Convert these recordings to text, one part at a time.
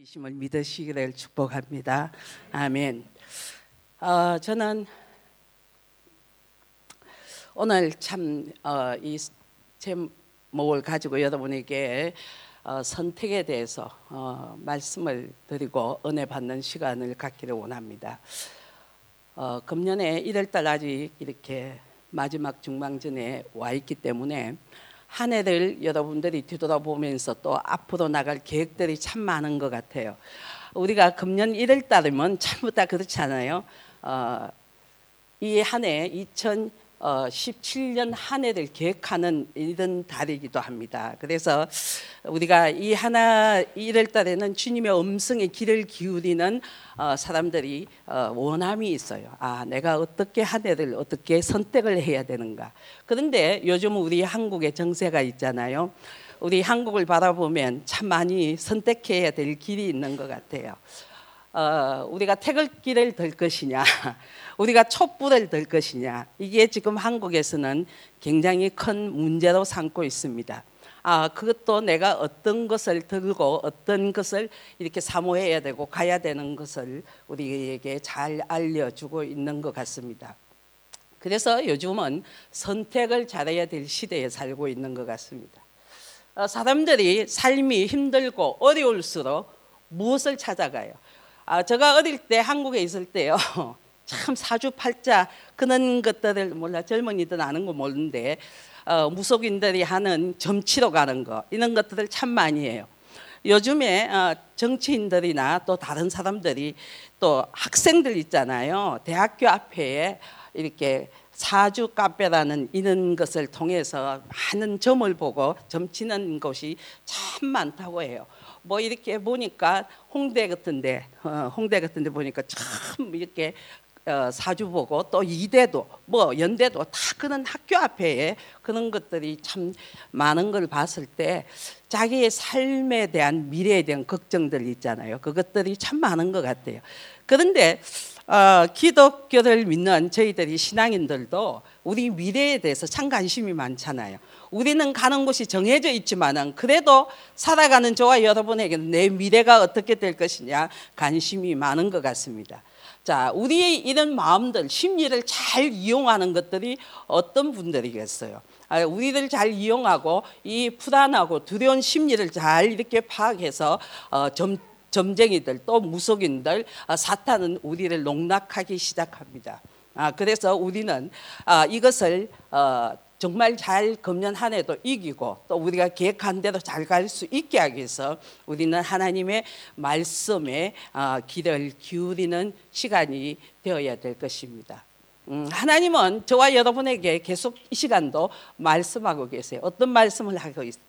이심을 믿으시기를 축복합니다. 아멘. 저는 오늘 참 이 제목을 가지고 여러분에게 선택에 대해서 말씀을 드리고 은혜 받는 시간을 갖기를 원합니다. 금년에 1월달 아직 이렇게 마지막 중방전에 와 있기 때문에 한 해를 여러분들이 뒤돌아보면서 또 앞으로 나갈 계획들이 참 많은 것 같아요. 우리가 금년 1월 달이면 전부 다 그렇지 않아요? 이 한 해 2017년 한 해를 계획하는 이런 달이기도 합니다. 그래서 우리가 이 1월 달에는 주님의 음성에 귀를 기울이는 사람들이 원함이 있어요. 내가 어떻게 한 해를 어떻게 선택을 해야 되는가. 그런데 요즘 우리 한국에 정세가 있잖아요. 우리 한국을 바라보면 참 많이 선택해야 될 길이 있는 것 같아요. 우리가 태극기를 들 것이냐, 우리가 촛불을 들 것이냐, 이게 지금 한국에서는 굉장히 큰 문제로 삼고 있습니다. 그것도 내가 어떤 것을 들고 어떤 것을 이렇게 사모해야 되고 가야 되는 것을 우리에게 잘 알려주고 있는 것 같습니다. 그래서 요즘은 선택을 잘해야 될 시대에 살고 있는 것 같습니다. 사람들이 삶이 힘들고 어려울수록 무엇을 찾아가요? 제가 어릴 때 한국에 있을 때요, 참 사주팔자 그런 것들을 몰라, 젊은이들 아는 거 모르는데 무속인들이 하는 점치러 가는 거, 이런 것들을 참 많이 해요. 요즘에 정치인들이나 또 다른 사람들이 또 학생들 있잖아요, 대학교 앞에 이렇게 사주 카페라는 이런 것을 통해서 많은 점을 보고 점치는 곳이 참 많다고 해요. 뭐 이렇게 보니까 홍대 같은데 보니까 참 이렇게 사주 보고, 또 이대도 뭐 연대도 다 그런 학교 앞에 그런 것들이 참 많은 걸 봤을 때 자기의 삶에 대한 미래에 대한 걱정들 있잖아요. 그것들이 참 많은 것 같아요. 그런데 기독교를 믿는 저희들이 신앙인들도 우리 미래에 대해서 참 관심이 많잖아요. 우리는 가는 곳이 정해져 있지만은 그래도 살아가는 저와 여러분에게는 내 미래가 어떻게 될 것이냐 관심이 많은 것 같습니다. 자, 우리의 이런 마음들, 심리를 잘 이용하는 것들이 어떤 분들이겠어요? 우리를 잘 이용하고 이 불안하고 두려운 심리를 잘 이렇게 파악해서 점쟁이들, 또 무속인들, 사탄은 우리를 농락하기 시작합니다. 그래서 우리는 이것을 정말 잘 금년 한 해도 이기고 또 우리가 계획한 대로 잘 갈 수 있게 하기 위해서 우리는 하나님의 말씀에 귀를 기울이는 시간이 되어야 될 것입니다. 하나님은 저와 여러분에게 계속 이 시간도 말씀하고 계세요. 어떤 말씀을 하고 있어요?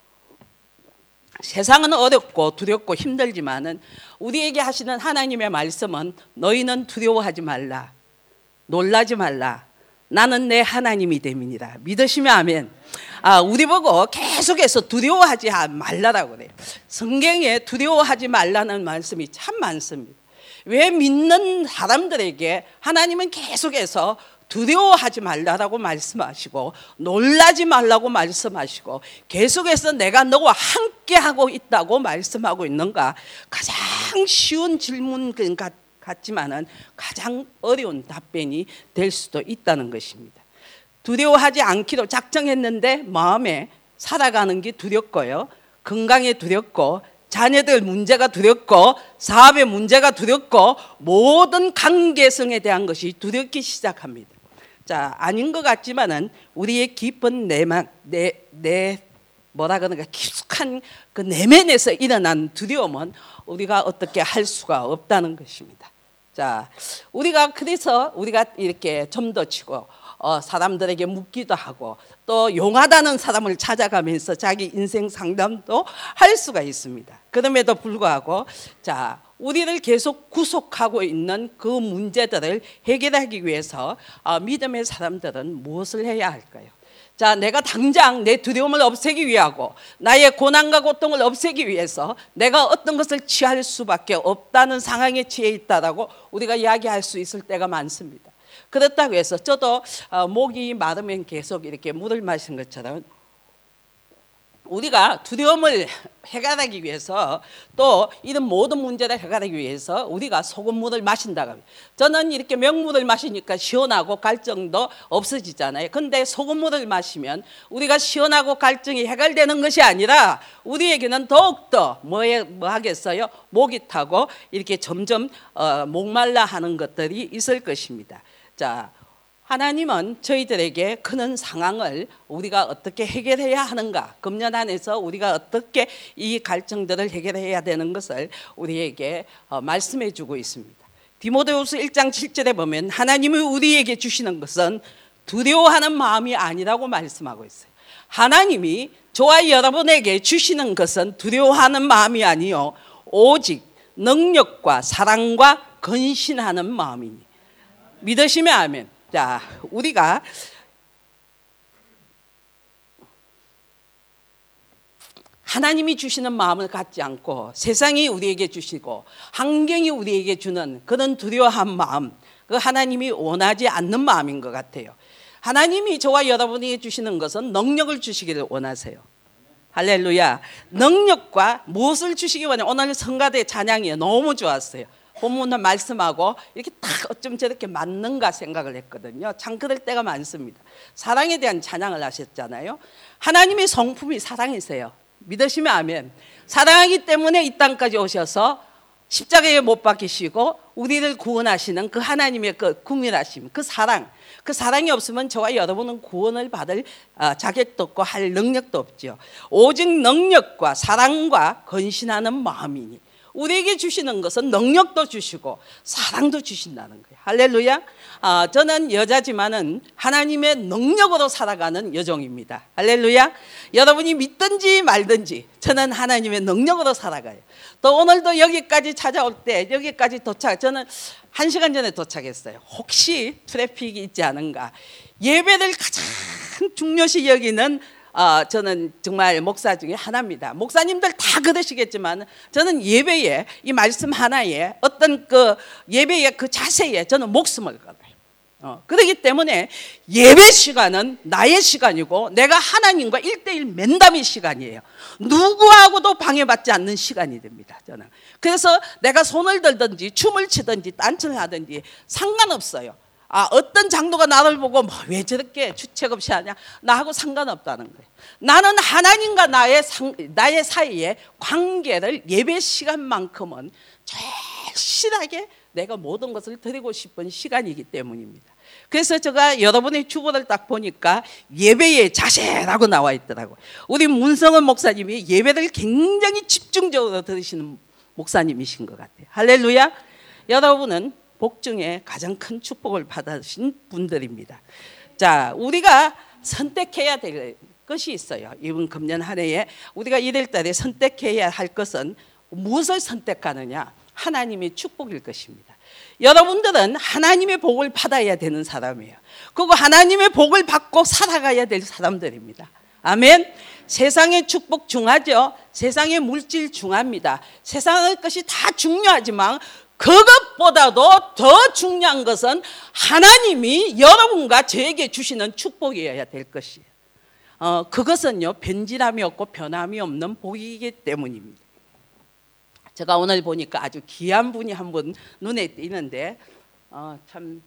세상은 어렵고 두렵고 힘들지만은 우리에게 하시는 하나님의 말씀은 너희는 두려워하지 말라, 놀라지 말라, 나는 내 하나님이 됨이니라. 믿으시면 아멘. 우리 보고 계속해서 두려워하지 말라라고 그래요. 성경에 두려워하지 말라는 말씀이 참 많습니다. 왜 믿는 사람들에게 하나님은 계속해서 두려워하지 말라라고 말씀하시고 놀라지 말라고 말씀하시고 계속해서 내가 너와 함께하고 있다고 말씀하고 있는가? 가장 쉬운 질문 같지만은 가장 어려운 답변이 될 수도 있다는 것입니다. 두려워하지 않기로 작정했는데 마음에 살아가는 게 두렵고요, 건강에 두렵고, 자녀들 문제가 두렵고, 사업의 문제가 두렵고, 모든 관계성에 대한 것이 두렵기 시작합니다. 자, 아닌 것 같지만은 우리의 깊은 뭐라 그러는가, 깊숙한 그 내면에서 일어난 두려움은 우리가 어떻게 할 수가 없다는 것입니다. 자, 그래서 우리가 이렇게 점도 치고 사람들에게 묻기도 하고 또 용하다는 사람을 찾아가면서 자기 인생 상담도 할 수가 있습니다. 그럼에도 불구하고 우리를 계속 구속하고 있는 그 문제들을 해결하기 위해서 믿음의 사람들은 무엇을 해야 할까요? 내가 당장 내 두려움을 없애기 위하고 나의 고난과 고통을 없애기 위해서 내가 어떤 것을 취할 수밖에 없다는 상황에 처해 있다라고 우리가 이야기할 수 있을 때가 많습니다. 그렇다고 해서 저도 목이 마르면 계속 이렇게 물을 마신 것처럼 우리가 두려움을 해결하기 위해서 또 이런 모든 문제를 해결하기 위해서 우리가 소금물을 마신다고 합니다. 저는 이렇게 맹물을 마시니까 시원하고 갈증도 없어지잖아요. 근데 소금물을 마시면 우리가 시원하고 갈증이 해결되는 것이 아니라 우리에게는 더욱더 뭐 하겠어요? 목이 타고 이렇게 점점 목말라 하는 것들이 있을 것입니다. 자, 하나님은 저희들에게 그런 상황을 우리가 어떻게 해결해야 하는가, 금년 안에서 우리가 어떻게 이 갈증들을 해결해야 되는 것을 우리에게 말씀해 주고 있습니다. 디모데후서 1장 7절에 보면 하나님이 우리에게 주시는 것은 두려워하는 마음이 아니라고 말씀하고 있어요. 하나님이 저와 여러분에게 주시는 것은 두려워하는 마음이 아니요 오직 능력과 사랑과 근신하는 마음이니. 믿으시면 아멘. 자, 우리가 하나님이 주시는 마음을 갖지 않고 세상이 우리에게 주시고 환경이 우리에게 주는 그런 두려워한 마음, 그 하나님이 원하지 않는 마음인 것 같아요. 하나님이 저와 여러분에게 주시는 것은 능력을 주시기를 원하세요. 할렐루야. 능력과 무엇을 주시기 원해요? 오늘 성가대 찬양이 너무 좋았어요. 본문을 말씀하고 이렇게 딱 어쩜 저렇게 맞는가 생각을 했거든요. 참 그럴 때가 많습니다. 사랑에 대한 찬양을 하셨잖아요. 하나님의 성품이 사랑이세요. 믿으시면 아멘. 사랑하기 때문에 이 땅까지 오셔서 십자가에 못 박히시고 우리를 구원하시는 그 하나님의 그 국민하심, 그 사랑이 없으면 저와 여러분은 구원을 받을 자격도 없고 할 능력도 없죠. 오직 능력과 사랑과 근신하는 마음이니. 우리에게 주시는 것은 능력도 주시고 사랑도 주신다는 거예요. 할렐루야. 저는 여자지만은 하나님의 능력으로 살아가는 여종입니다. 할렐루야. 여러분이 믿든지 말든지 저는 하나님의 능력으로 살아가요. 또 오늘도 여기까지 찾아올 때 여기까지 저는 1시간 전에 도착했어요. 혹시 트래픽이 있지 않은가. 예배를 가장 중요시 여기는 저는 정말 목사 중에 하나입니다. 목사님들 다 그러시겠지만 저는 예배에 이 말씀 하나에 어떤 그 예배의 그 자세에 저는 목숨을 걸어요. 그렇기 때문에 예배 시간은 나의 시간이고 내가 하나님과 1대1 면담의 시간이에요. 누구하고도 방해받지 않는 시간이 됩니다. 저는 그래서 내가 손을 들든지 춤을 추든지 딴청을 하든지 상관없어요. 어떤 장로가 나를 보고 왜 저렇게 주책 없이 하냐, 나하고 상관없다는 거예요. 나는 하나님과 나의 사이의 관계를 예배 시간만큼은 절실하게 내가 모든 것을 드리고 싶은 시간이기 때문입니다. 그래서 제가 여러분의 주보를 딱 보니까 예배의 자세라고 나와 있더라고요. 우리 문성은 목사님이 예배를 굉장히 집중적으로 들으시는 목사님이신 것 같아요. 할렐루야. 여러분은 복 중에 가장 큰 축복을 받으신 분들입니다. 자, 우리가 선택해야 될 것이 있어요. 이번 금년 한 해에 우리가 1월 달에 선택해야 할 것은 무엇을 선택하느냐? 하나님의 축복일 것입니다. 여러분들은 하나님의 복을 받아야 되는 사람이에요. 그리고 하나님의 복을 받고 살아가야 될 사람들입니다. 아멘. 세상의 축복 중하죠. 세상의 물질 중합니다. 세상의 것이 다 중요하지만 그것보다도 더 중요한 것은 하나님이 여러분과 저에게 주시는 축복이어야 될 것이에요. 그것은요 변질함이 없고 변함이 없는 복이기 때문입니다. 제가 오늘 보니까 아주 귀한 분이 한 분 눈에 띄는데 참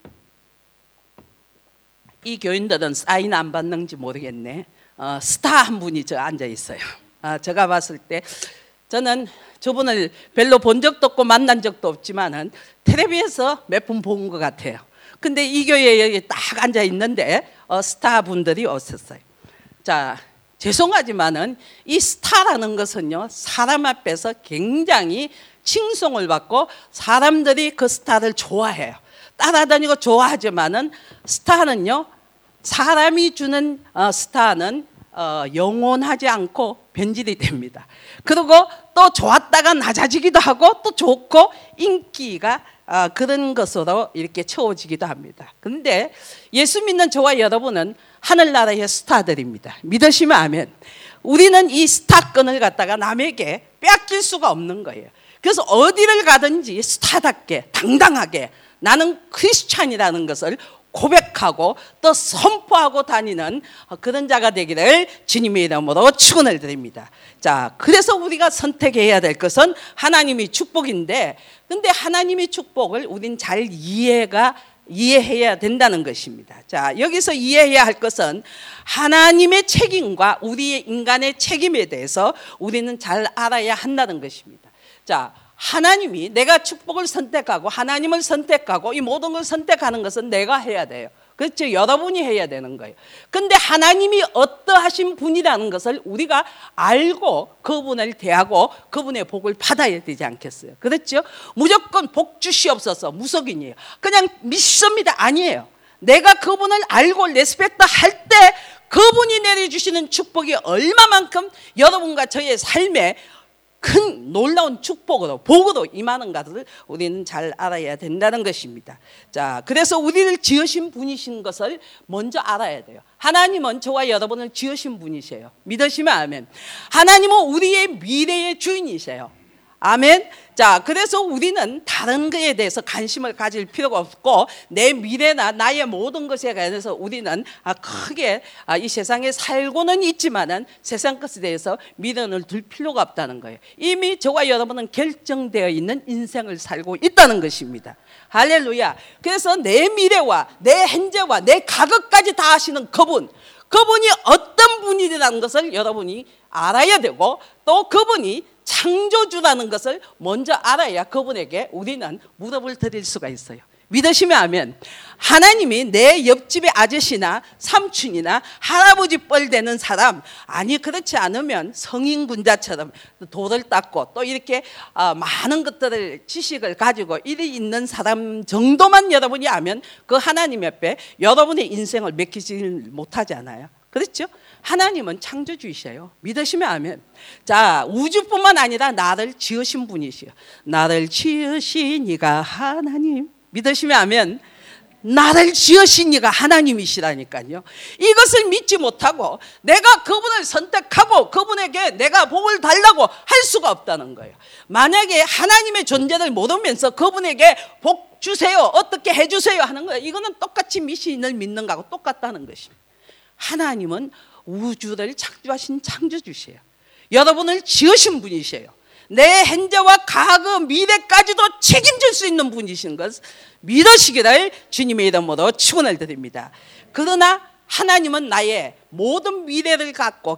이 교인들은 사인 안 받는지 모르겠네. 스타 한 분이 저 앉아 있어요. 제가 봤을 때 저는 저분을 별로 본 적도 없고 만난 적도 없지만은 텔레비에서 몇 분 본 것 같아요. 근데 이 교회에 여기 딱 앉아 있는데 스타 분들이 없었어요. 자, 죄송하지만은 이 스타라는 것은요 사람 앞에서 굉장히 칭송을 받고 사람들이 그 스타를 좋아해요. 따라다니고 좋아하지만은 스타는요 사람이 주는 스타는 영원하지 않고 변질이 됩니다. 그리고 또 좋았다가 낮아지기도 하고 또 좋고 인기가 그런 것으로 이렇게 채워지기도 합니다. 그런데 예수 믿는 저와 여러분은 하늘나라의 스타들입니다. 믿으시면 아멘. 우리는 이 스타권을 갖다가 남에게 빼앗길 수가 없는 거예요. 그래서 어디를 가든지 스타답게 당당하게 나는 크리스찬이라는 것을 고백하고 또 선포하고 다니는 그런 자가 되기를 주님의 이름으로 축원을 드립니다. 자, 그래서 우리가 선택해야 될 것은 하나님의 축복인데, 근데 하나님의 축복을 우린 잘 이해해야 된다는 것입니다. 자, 여기서 이해해야 할 것은 하나님의 책임과 우리의 인간의 책임에 대해서 우리는 잘 알아야 한다는 것입니다. 자, 하나님이 내가 축복을 선택하고 하나님을 선택하고 이 모든 걸 선택하는 것은 내가 해야 돼요. 그렇죠? 여러분이 해야 되는 거예요. 근데 하나님이 어떠하신 분이라는 것을 우리가 알고 그분을 대하고 그분의 복을 받아야 되지 않겠어요? 그렇죠? 무조건 복 주시옵소서 무속인이에요. 그냥 믿습니다. 아니에요. 내가 그분을 알고 레스펙트 할 때 그분이 내려주시는 축복이 얼마만큼 여러분과 저의 삶에 큰 놀라운 축복으로 복으로 임하는가를 우리는 잘 알아야 된다는 것입니다. 자, 그래서 우리를 지으신 분이신 것을 먼저 알아야 돼요. 하나님은 저와 여러분을 지으신 분이세요. 믿으시면 아멘. 하나님은 우리의 미래의 주인이세요. 아멘. 자, 그래서 우리는 다른 것에 대해서 관심을 가질 필요가 없고 내 미래나 나의 모든 것에 관해서 우리는 크게 이 세상에 살고는 있지만은 세상 것에 대해서 미련을 둘 필요가 없다는 거예요. 이미 저와 여러분은 결정되어 있는 인생을 살고 있다는 것입니다. 할렐루야. 그래서 내 미래와 내 현재와 내 과거까지 다 아시는 그분이 어떤 분이라는 것을 여러분이 알아야 되고 또 그분이 창조주라는 것을 먼저 알아야 그분에게 우리는 무릎을 드릴 수가 있어요. 믿으시면 아멘. 하나님이 내 옆집의 아저씨나 삼촌이나 할아버지 뻘 되는 사람, 아니 그렇지 않으면 성인군자처럼 돌을 닦고 또 이렇게 많은 것들을 지식을 가지고 이리 있는 사람 정도만 여러분이 아면 그 하나님 옆에 여러분의 인생을 맡기지 못하잖아요. 그렇죠? 하나님은 창조주이셔요. 믿으시면 아멘. 자, 우주뿐만 아니라 나를 지으신 분이시요. 나를 지으신 이가 하나님. 믿으시면 아멘. 나를 지으신 이가 하나님이시라니까요. 이것을 믿지 못하고 내가 그분을 선택하고 그분에게 내가 복을 달라고 할 수가 없다는 거예요. 만약에 하나님의 존재를 모르면서 그분에게 복 주세요, 어떻게 해주세요 하는 거예요. 이거는 똑같이 미신을 믿는 거하고 똑같다는 것입니다. 하나님은 우주를 창조하신 창조주시에요. 여러분을 지으신 분이세요. 내 현재와 과거 미래까지도 책임질 수 있는 분이신 것 믿으시기를 주님의 이름으로 축원을 드립니다. 그러나 하나님은 나의 모든 미래를 갖고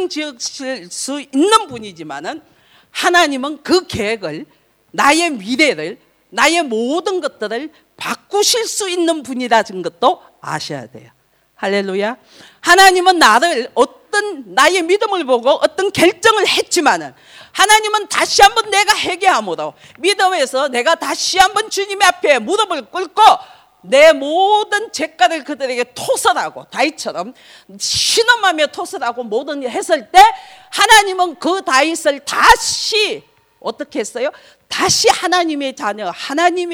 결정지을 수 있는 분이지만은 하나님은 그 계획을, 나의 미래를, 나의 모든 것들을 바꾸실 수 있는 분이라는 것도 아셔야 돼요. 할렐루야. 하나님은 나를 어떤 나의 믿음을 보고 어떤 결정을 했지만은 하나님은 다시 한번 내가 회개함으로 믿음에서 내가 다시 한번 주님 앞에 무릎을 꿇고 내 모든 죄가를 그들에게 토설하고 다윗처럼 신음하며 토설하고 모든 일 했을 때 하나님은 그 다윗을 다시 어떻게 했어요? 다시 하나님의 자녀, 하나님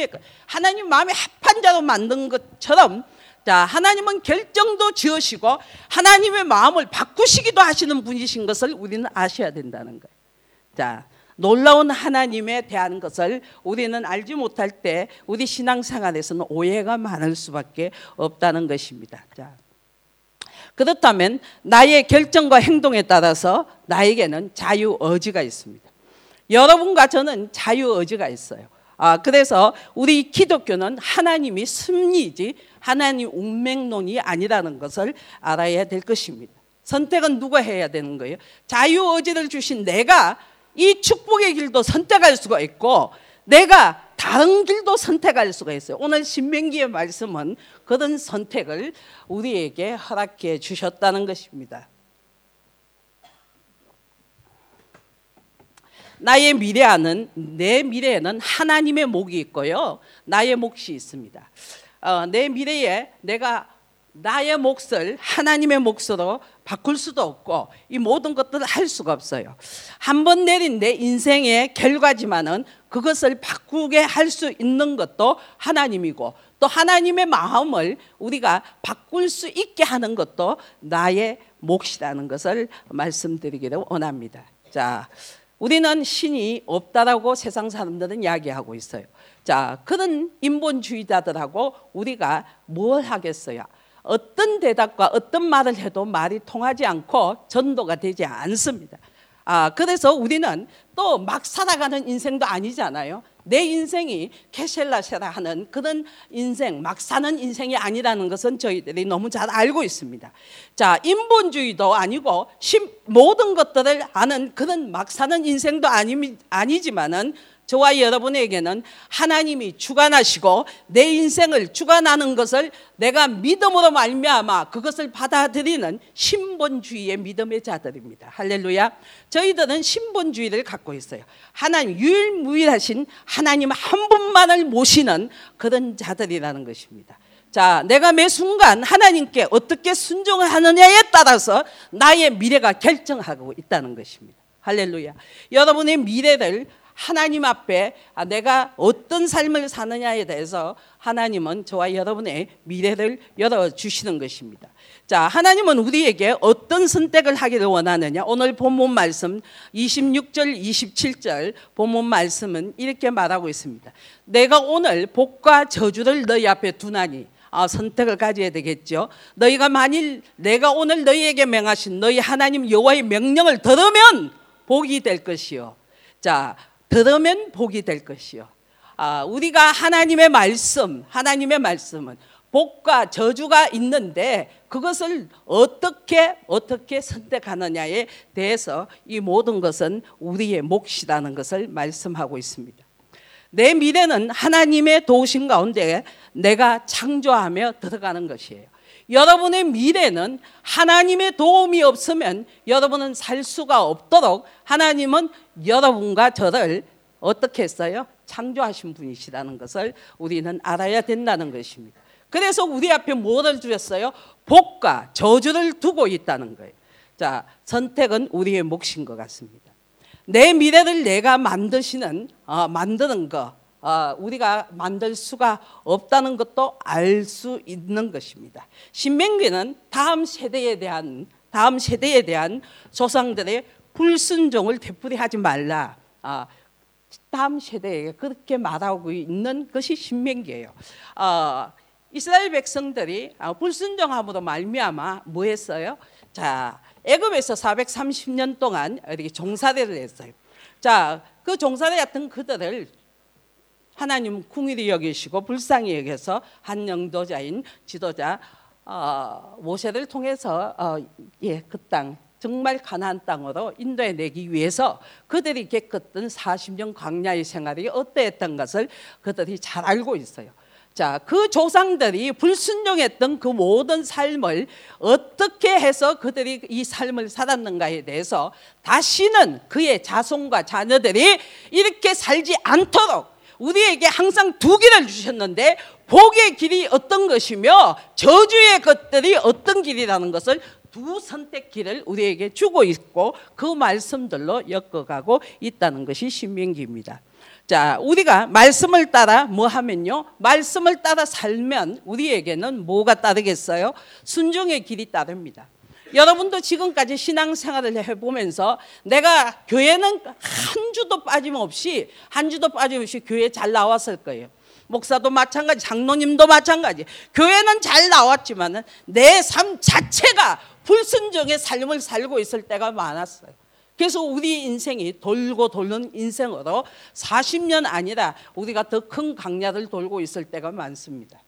마음에 합한 자로 만든 것처럼 자, 하나님은 결정도 지으시고 하나님의 마음을 바꾸시기도 하시는 분이신 것을 우리는 아셔야 된다는 거예요. 자, 놀라운 하나님에 대한 것을 우리는 알지 못할 때 우리 신앙생활에서는 오해가 많을 수밖에 없다는 것입니다. 자, 그렇다면 나의 결정과 행동에 따라서 나에게는 자유의지가 있습니다. 여러분과 저는 자유의지가 있어요. 그래서 우리 기독교는 하나님이 섭리이지 하나님 운명론이 아니라는 것을 알아야 될 것입니다. 선택은 누가 해야 되는 거예요? 자유의지를 주신 내가 이 축복의 길도 선택할 수가 있고 내가 다른 길도 선택할 수가 있어요. 오늘 신명기의 말씀은 그런 선택을 우리에게 허락해 주셨다는 것입니다. 나의 미래에는 내 미래에는 하나님의 몫이 있고요, 나의 몫이 있습니다. 내 미래에 내가 나의 몫을 하나님의 몫으로 바꿀 수도 없고 이 모든 것들을 할 수가 없어요. 한번 내린 내 인생의 결과지만은 그것을 바꾸게 할 수 있는 것도 하나님이고 또 하나님의 마음을 우리가 바꿀 수 있게 하는 것도 나의 몫이라는 것을 말씀드리기를 원합니다. 자, 우리는 신이 없다라고 세상 사람들은 이야기하고 있어요. 자, 그런 인본주의자들하고 우리가 뭘 하겠어요? 어떤 대답과 어떤 말을 해도 말이 통하지 않고 전도가 되지 않습니다. 그래서 우리는 또 막 살아가는 인생도 아니잖아요. 내 인생이 캐셀라세라 하는 그런 인생, 막 사는 인생이 아니라는 것은 저희들이 너무 잘 알고 있습니다. 자, 인본주의도 아니고 모든 것들을 아는 그런 막 사는 인생도 아니지만은 저와 여러분에게는 하나님이 주관하시고 내 인생을 주관하는 것을 내가 믿음으로 말미암아 그것을 받아들이는 신본주의의 믿음의 자들입니다. 할렐루야. 저희들은 신본주의를 갖고 있어요. 하나님, 유일무이하신 하나님 한 분만을 모시는 그런 자들이라는 것입니다. 자, 내가 매 순간 하나님께 어떻게 순종을 하느냐에 따라서 나의 미래가 결정하고 있다는 것입니다. 할렐루야. 여러분의 미래를 하나님 앞에 내가 어떤 삶을 사느냐에 대해서 하나님은 저와 여러분의 미래를 열어주시는 것입니다. 자, 하나님은 우리에게 어떤 선택을 하기를 원하느냐. 오늘 본문 말씀 26절 27절 본문 말씀은 이렇게 말하고 있습니다. 내가 오늘 복과 저주를 너희 앞에 두나니, 선택을 가져야 되겠죠. 너희가 만일 내가 오늘 너희에게 명하신 너희 하나님 여호와의 명령을 들으면 복이 될 것이요. 자, 들으면 복이 될 것이요. 우리가 하나님의 말씀은 복과 저주가 있는데 그것을 어떻게 선택하느냐에 대해서 이 모든 것은 우리의 몫이라는 것을 말씀하고 있습니다. 내 미래는 하나님의 도우심 가운데 내가 창조하며 들어가는 것이에요. 여러분의 미래는 하나님의 도움이 없으면 여러분은 살 수가 없도록 하나님은 여러분과 저를 어떻게 했어요? 창조하신 분이시라는 것을 우리는 알아야 된다는 것입니다. 그래서 우리 앞에 뭐를 주셨어요? 복과 저주를 두고 있다는 거예요. 자, 선택은 우리의 몫인 것 같습니다. 내 미래를 내가 만드는 거, 우리가 만들 수가 없다는 것도 알 수 있는 것입니다. 신명기는 다음 세대에 대한 조상들의 불순종을 되풀이하지 말라. 다음 세대에게 그렇게 말하고 있는 것이 신명기예요. 이스라엘 백성들이 불순종함으로 말미암아 뭐 했어요? 자, 애굽에서 430년 동안 이렇게 종살이를 했어요. 자, 그 종살이했던 그들을 하나님 궁일이 여기시고 불쌍히 여겨서 한 영도자인 지도자 모세를 통해서 그 땅 정말 가나안 땅으로 인도해 내기 위해서 그들이 겪었던 40년 광야의 생활이 어떠했던 것을 그들이 잘 알고 있어요. 자, 그 조상들이 불순종했던 그 모든 삶을 어떻게 해서 그들이 이 삶을 살았는가에 대해서 다시는 그의 자손과 자녀들이 이렇게 살지 않도록 우리에게 항상 두 길을 주셨는데 복의 길이 어떤 것이며 저주의 것들이 어떤 길이라는 것을 두 선택길을 우리에게 주고 있고 그 말씀들로 엮어가고 있다는 것이 신명기입니다. 자, 우리가 말씀을 따라 뭐 하면요? 말씀을 따라 살면 우리에게는 뭐가 따르겠어요? 순종의 길이 따릅니다. 여러분도 지금까지 신앙생활을 해보면서 내가 교회는 한 주도 빠짐없이 교회에 잘 나왔을 거예요. 목사도 마찬가지, 장로님도 마찬가지. 교회는 잘 나왔지만 내 삶 자체가 불순종의 삶을 살고 있을 때가 많았어요. 그래서 우리 인생이 돌고 도는 인생으로 40년 아니라 우리가 더 큰 강야를 돌고 있을 때가 많습니다.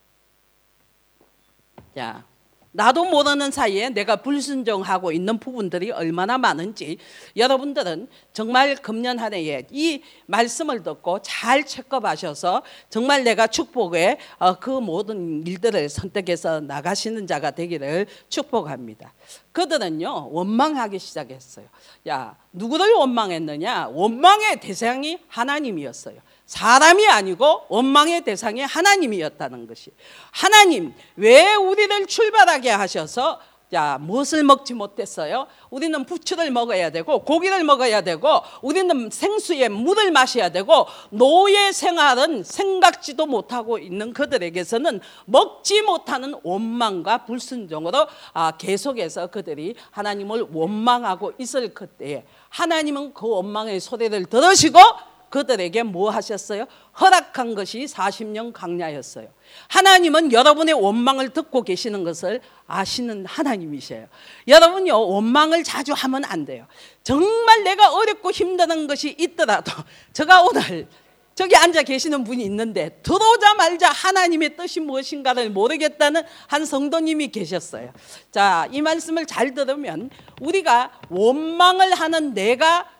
자, 나도 모르는 사이에 내가 불순종하고 있는 부분들이 얼마나 많은지 여러분들은 정말 금년 한 해에 이 말씀을 듣고 잘 체크하셔서 정말 내가 축복의 그 모든 일들을 선택해서 나가시는 자가 되기를 축복합니다. 그들은요 원망하기 시작했어요. 야, 누구를 원망했느냐? 원망의 대상이 하나님이었어요. 사람이 아니고 원망의 대상이 하나님이었다는 것이. 하나님 왜 우리를 출발하게 하셔서 자, 무엇을 먹지 못했어요? 우리는 부추를 먹어야 되고 고기를 먹어야 되고 우리는 생수에 물을 마셔야 되고 노예 생활은 생각지도 못하고 있는 그들에게서는 먹지 못하는 원망과 불순종으로 계속해서 그들이 하나님을 원망하고 있을 그때에 하나님은 그 원망의 소리를 들으시고 그들에게 뭐 하셨어요? 허락한 것이 40년 광야였어요. 하나님은 여러분의 원망을 듣고 계시는 것을 아시는 하나님이셔요. 여러분요, 원망을 자주 하면 안 돼요. 정말 내가 어렵고 힘든 것이 있더라도 제가 오늘 저기 앉아 계시는 분이 있는데 들어오자마자 하나님의 뜻이 무엇인가를 모르겠다는 한 성도님이 계셨어요. 자, 이 말씀을 잘 들으면 우리가 원망을 하는 내가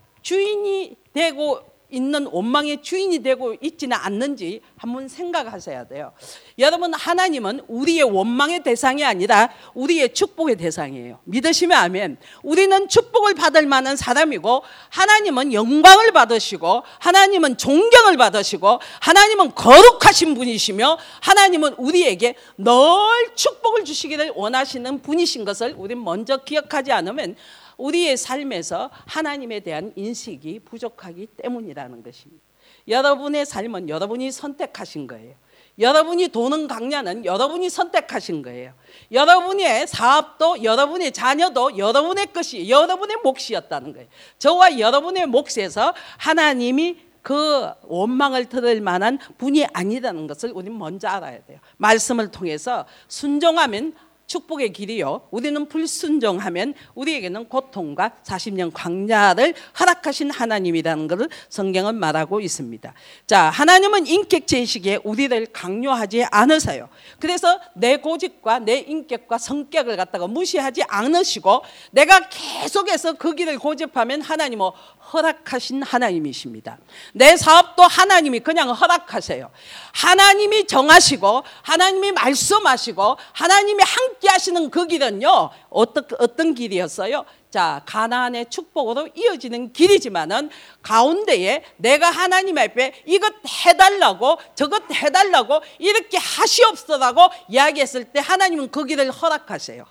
주인이 되고 있는 원망의 주인이 되고 있지는 않는지 한번 생각하셔야 돼요. 여러분, 하나님은 우리의 원망의 대상이 아니라 우리의 축복의 대상이에요. 믿으시면 아멘. 우리는 축복을 받을 만한 사람이고 하나님은 영광을 받으시고 하나님은 존경을 받으시고 하나님은 거룩하신 분이시며 하나님은 우리에게 늘 축복을 주시기를 원하시는 분이신 것을 우리는 먼저 기억하지 않으면 우리의 삶에서 하나님에 대한 인식이 부족하기 때문이라는 것입니다. 여러분의 삶은 여러분이 선택하신 거예요. 여러분이 도는 강야는 여러분이 선택하신 거예요. 여러분의 사업도 여러분의 자녀도 여러분의 것이 여러분의 몫이었다는 거예요. 저와 여러분의 몫에서 하나님이 그 원망을 들을 만한 분이 아니라는 것을 우리는 먼저 알아야 돼요. 말씀을 통해서 순종하면 축복의 길이요, 우리는 불순종하면 우리에게는 고통과 40년 광야를 허락하신 하나님이라는 것을 성경은 말하고 있습니다. 자, 하나님은 인격제시기에 우리를 강요하지 않으세요. 그래서 내 고집과 내 인격과 성격을 갖다가 무시하지 않으시고 내가 계속해서 그 길을 고집하면 하나님은 허락하신 하나님이십니다. 내 사업도 하나님이 그냥 허락하세요. 하나님이 정하시고 하나님이 말씀하시고 하나님이 함께 하시는 그 길은요, 어떤 길이었어요? 자, 가나안의 축복으로 이어지는 길이지만은 가운데에 내가 하나님 앞에 이것 해달라고 저것 해달라고 이렇게 하시옵소라고 이야기했을 때 하나님은 그 길을 허락하세요.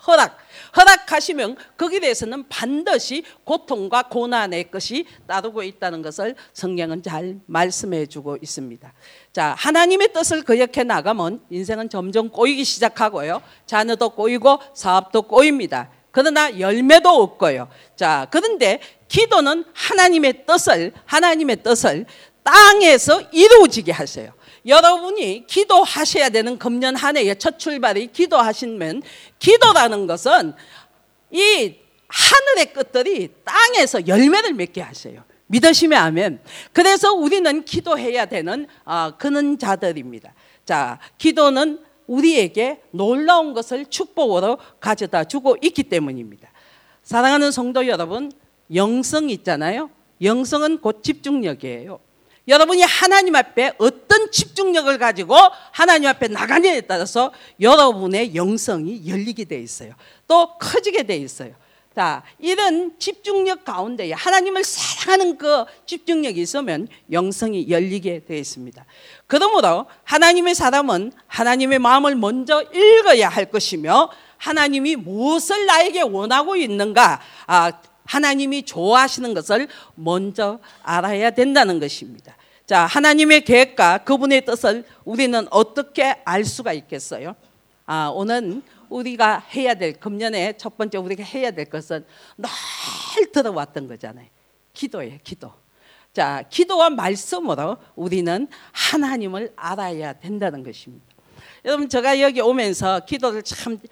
허락하시면 그 길에서는 반드시 고통과 고난의 것이 따르고 있다는 것을 성경은 잘 말씀해 주고 있습니다. 자, 하나님의 뜻을 거역해 나가면 인생은 점점 꼬이기 시작하고요, 자녀도 꼬이고 사업도 꼬입니다. 그러나 열매도 없고요. 자, 그런데 기도는 하나님의 뜻을 땅에서 이루어지게 하세요. 여러분이 기도하셔야 되는 금년 한 해의 첫 출발이 기도하시면, 기도라는 것은 이 하늘의 것들이 땅에서 열매를 맺게 하세요. 믿으시면 아멘. 그래서 우리는 기도해야 되는 그런 자들입니다. 자, 기도는 우리에게 놀라운 것을 축복으로 가져다 주고 있기 때문입니다. 사랑하는 성도 여러분, 영성 있잖아요. 영성은 곧 집중력이에요. 여러분이 하나님 앞에 어떤 집중력을 가지고 하나님 앞에 나가냐에 따라서 여러분의 영성이 열리게 돼 있어요. 또 커지게 돼 있어요. 자, 이런 집중력 가운데 하나님을 사랑하는 그 집중력이 있으면 영성이 열리게 되어 있습니다. 그러므로 하나님의 사람은 하나님의 마음을 먼저 읽어야 할 것이며 하나님이 무엇을 나에게 원하고 있는가, 하나님이 좋아하시는 것을 먼저 알아야 된다는 것입니다. 자, 하나님의 계획과 그분의 뜻을 우리는 어떻게 알 수가 있겠어요? 오늘 우리가 해야 될, 금년에 첫 번째 우리가 해야 될 것은 늘 들어왔던 거잖아요. 기도예요, 기도. 자, 기도와 말씀으로 우리는 하나님을 알아야 된다는 것입니다. 여러분, 제가 여기 오면서 기도를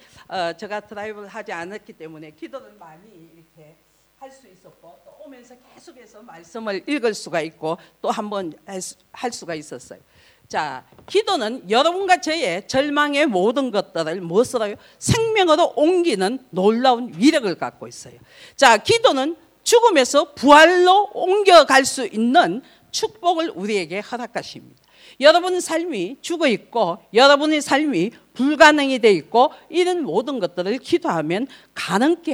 제가 드라이브를 하지 않았기 때문에 기도를 많이 이렇게 할 수 있었고, 또 오면서 계속해서 말씀을 읽을 수가 있고 또 한번 할 수가 있었어요. 자, 기도는 여러분과 저의 절망의 모든 것들을 무엇으로 생명으로 옮기는 놀라운 위력을 갖고 있어요. 자, 기도는 죽음에서 부활로 옮겨갈 수 있는 축복을 우리에게 허락하십니다. 여러분의 삶이 죽어 있고 여러분의 삶이 불가능이 돼 있고 이런 모든 것들을 기도하면 가능케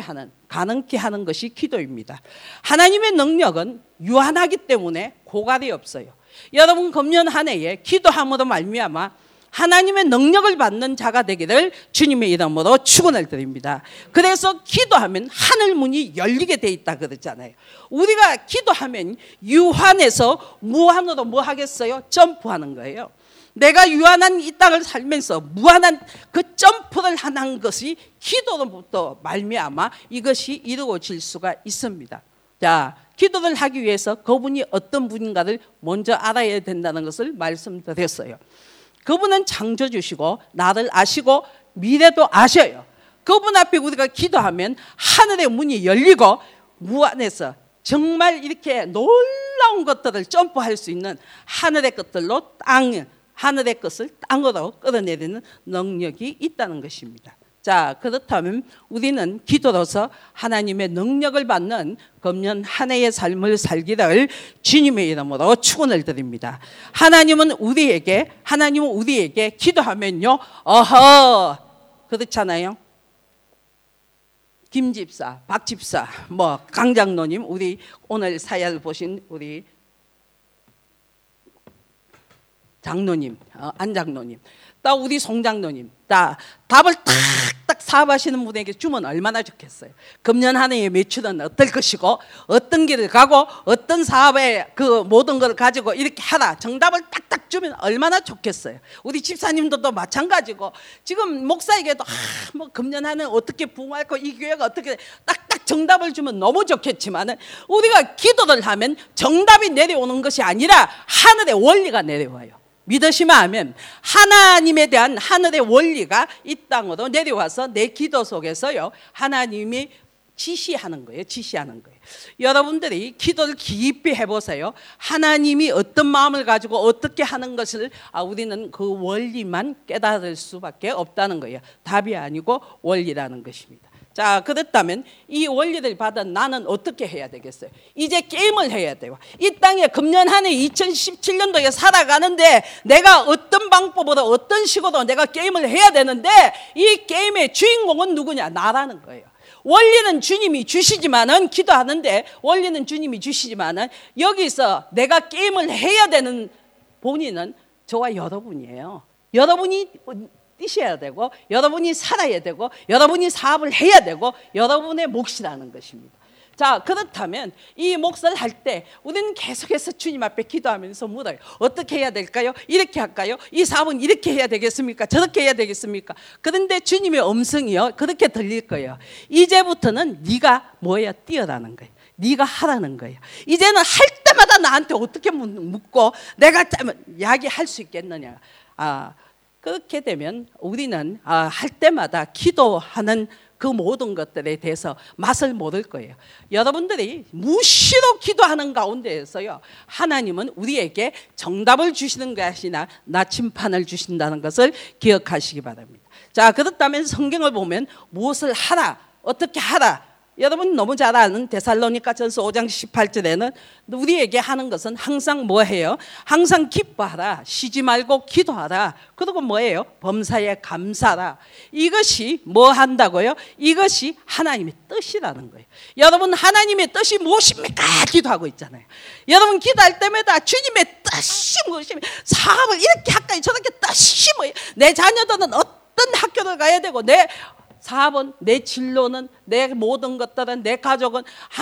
하는 것이 기도입니다. 하나님의 능력은 유한하기 때문에 고갈이 없어요. 여러분, 금년 한 해에 기도함으로 말미암아 하나님의 능력을 받는 자가 되기를 주님의 이름으로 축원을 드립니다. 그래서 기도하면 하늘 문이 열리게 돼 있다 그랬잖아요. 우리가 기도하면 유한에서 무한으로 뭐 하겠어요? 점프하는 거예요. 내가 유한한 이 땅을 살면서 무한한 그 점프를 하는 것이 기도로부터 말미암아 이것이 이루어질 수가 있습니다. 자, 기도를 하기 위해서 그분이 어떤 분인가를 먼저 알아야 된다는 것을 말씀드렸어요. 그분은 창조주시고 나를 아시고 미래도 아셔요. 그분 앞에 우리가 기도하면 하늘의 문이 열리고 무한에서 정말 이렇게 놀라운 것들을 점프할 수 있는 하늘의 것들로 하늘의 것을 땅으로 끌어내리는 능력이 있다는 것입니다. 자, 그렇다면 우리는 기도로서 하나님의 능력을 받는 금년 한 해의 삶을 살기를 주님의 이름으로 축원을 드립니다. 하나님은 우리에게 기도하면요, 그렇잖아요. 김 집사, 박 집사, 강 장로님, 우리 오늘 사야를 보신 우리 장로님, 안 장로님, 또 우리 송 장로님, 다 답을 탁탁 사업하시는 분에게 주면 얼마나 좋겠어요. 금년 한 해의 매출은 어떨 것이고 어떤 길을 가고 어떤 사업에 그 모든 걸 가지고 이렇게 하라, 정답을 딱딱 주면 얼마나 좋겠어요. 우리 집사님들도 마찬가지고 지금 목사에게도 금년 한 해 어떻게 부흥할고 이 교회가 어떻게 딱딱 정답을 주면 너무 좋겠지만 우리가 기도를 하면 정답이 내려오는 것이 아니라 하늘의 원리가 내려와요. 믿으시면 아멘. 하나님에 대한 하늘의 원리가 이 땅으로 내려와서 내 기도 속에서요, 하나님이 지시하는 거예요. 여러분들이 기도를 깊이 해보세요. 하나님이 어떤 마음을 가지고 어떻게 하는 것을 우리는 그 원리만 깨달을 수밖에 없다는 거예요. 답이 아니고 원리라는 것입니다. 자, 그렇다면 이 원리를 받은 나는 어떻게 해야 되겠어요? 이제 게임을 해야 돼요. 이 땅에 금년 한 해 2017년도에 살아가는데 내가 어떤 방법으로 어떤 식으로 내가 게임을 해야 되는데 이 게임의 주인공은 누구냐? 나라는 거예요. 원리는 주님이 주시지만은 기도하는데 원리는 주님이 주시지만은 여기서 내가 게임을 해야 되는 본인은 저와 여러분이에요. 여러분이 뛰셔야 되고 여러분이 살아야 되고 여러분이 사업을 해야 되고 여러분의 몫이라는 것입니다. 자, 그렇다면 이 몫을 할 때 우리는 계속해서 주님 앞에 기도하면서 물어요. 어떻게 해야 될까요? 이렇게 할까요? 이 사업은 이렇게 해야 되겠습니까? 저렇게 해야 되겠습니까? 그런데 주님의 음성이요, 그렇게 들릴 거예요. 이제부터는 네가 뛰어라는 거예요. 네가 하라는 거예요. 이제는 할 때마다 나한테 어떻게 묻고 내가 이야기할 수 있겠느냐. 그렇게 되면 우리는 할 때마다 기도하는 그 모든 것들에 대해서 맛을 모를 거예요. 여러분들이 무시로 기도하는 가운데에서요, 하나님은 우리에게 정답을 주시는 것이 아니라 나침판을 주신다는 것을 기억하시기 바랍니다. 자, 그렇다면 성경을 보면 무엇을 하라, 어떻게 하라, 여러분 너무 잘 아는 데살로니가전서 5장 18절에는 우리에게 하는 것은 항상 뭐해요? 항상 기뻐하라, 쉬지 말고 기도하라, 그리고 뭐예요? 범사에 감사하라. 이것이 뭐 한다고요? 이것이 하나님의 뜻이라는 거예요. 여러분, 하나님의 뜻이 무엇입니까? 기도하고 있잖아요. 여러분 기도할 때마다 주님의 뜻이 무엇입니까? 사업을 이렇게 할까요? 저렇게 뜻이 뭐예요? 내 자녀들은 어떤 학교를 가야 되고 내 사업은, 내 진로는, 내 모든 것들은, 내 가족은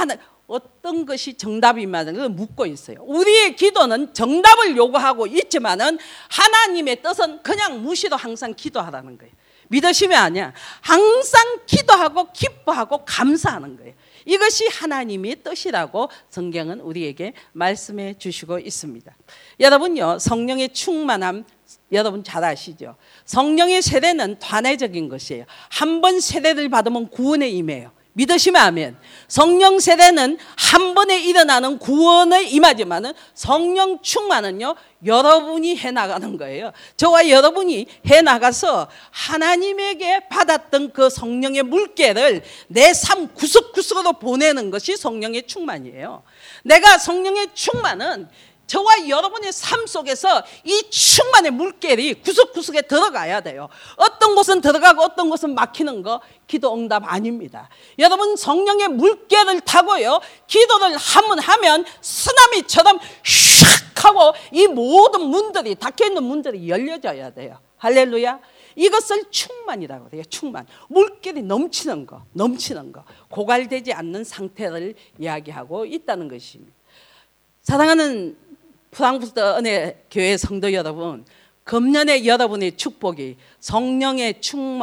어떤 것이 정답이냐는 묻고 있어요. 우리의 기도는 정답을 요구하고 있지만은 하나님의 뜻은 그냥 무시로 항상 기도하라는 거예요. 믿으시면 아니야. 항상 기도하고 기뻐하고 감사하는 거예요. 이것이 하나님의 뜻이라고 성경은 우리에게 말씀해 주시고 있습니다. 여러분요, 성령의 충만함 여러분 잘 아시죠? 성령의 세례는 단회적인 것이에요. 한 번 세례를 받으면 구원에 임해요. 믿으시면 아멘. 성령 세례는 한 번에 일어나는 구원에 임하지만은 성령 충만은요, 여러분이 해나가는 거예요. 저와 여러분이 해나가서 하나님에게 받았던 그 성령의 물결을 내 삶 구석구석으로 보내는 것이 성령의 충만이에요. 내가 성령의 충만은 저와 여러분의 삶 속에서 이 충만의 물결이 구석구석에 들어가야 돼요. 어떤 곳은 들어가고 어떤 곳은 막히는 거 기도 응답 아닙니다. 여러분, 성령의 물결을 타고요, 기도를 한번 하면 쓰나미처럼 슉 하고 이 모든 문들이, 닫혀있는 문들이 열려져야 돼요. 할렐루야. 이것을 충만이라고 해요. 충만. 물길이 넘치는 거, 고갈되지 않는 상태를 이야기하고 있다는 것입니다. 사랑하는 프랑크푸르트 은혜 교회 성도 여러분, 금년에 여러분의 축복이 성령의